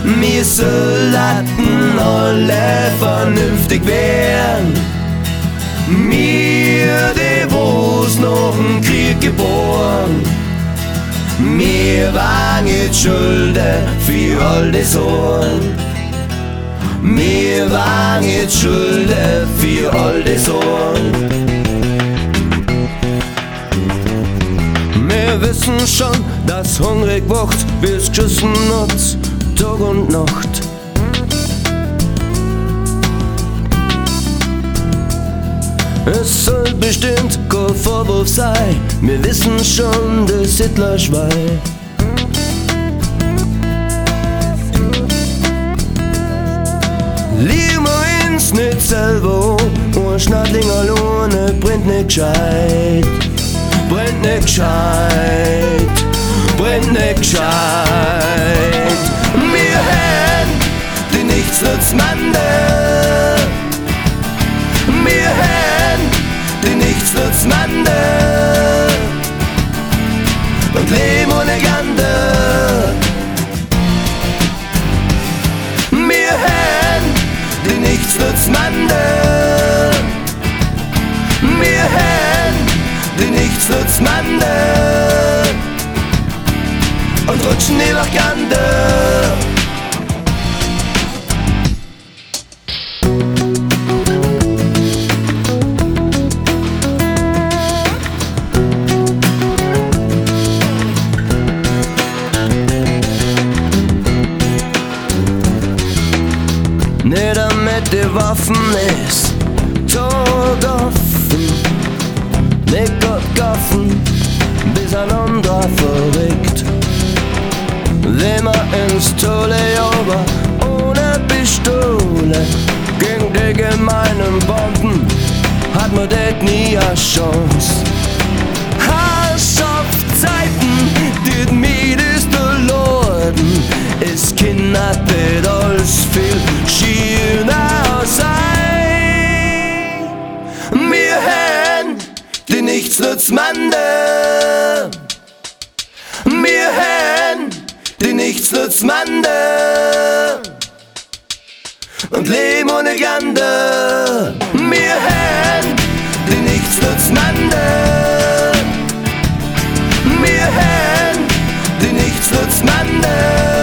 Wir sollten alle vernünftig werden. Wir, die wo's nach dem Krieg geboren. Wir waren jetzt Schulden für all die Sorgen. Wir waren jetzt Schulden für all die Sorgen. Wir wissen schon, dass hungrig wacht, bis geschossen hat, Tag und Nacht. Es soll bestimmt kein Vorwurf sein, wir wissen schon, das Hitler-Schwein. Lieben wir uns nicht selber, ein Schnattling alleine brennt nicht gescheit. Brennt nicht gescheit, brennt nicht gescheit. Wir haben die Nichtsnutzmande. Wir haben die Nichtsnutzmande und leben ohne Gande. Wir haben die Nichtsnutzmande. Wir haben die Nichtsnutzmande und rutschen die Gande. Nicht damit die Waffen ist Tod offen, nicht Gott gaffen, bis ein anderer verrückt. Wenn man ins Tolle aber ohne Pistole gegen die gemeinen Bomben hat man det nie a Chance. Herrschaftszeiten, die mir ist der Lorden, es kann nicht alles viel schöner sein. Wir haben die Nichtsnutzmande. Wir haben die Nichtsnutzmande und leben ohne Gande. Wir haben die Nichtsnutzmande. Wir haben die Nichtsnutzmande.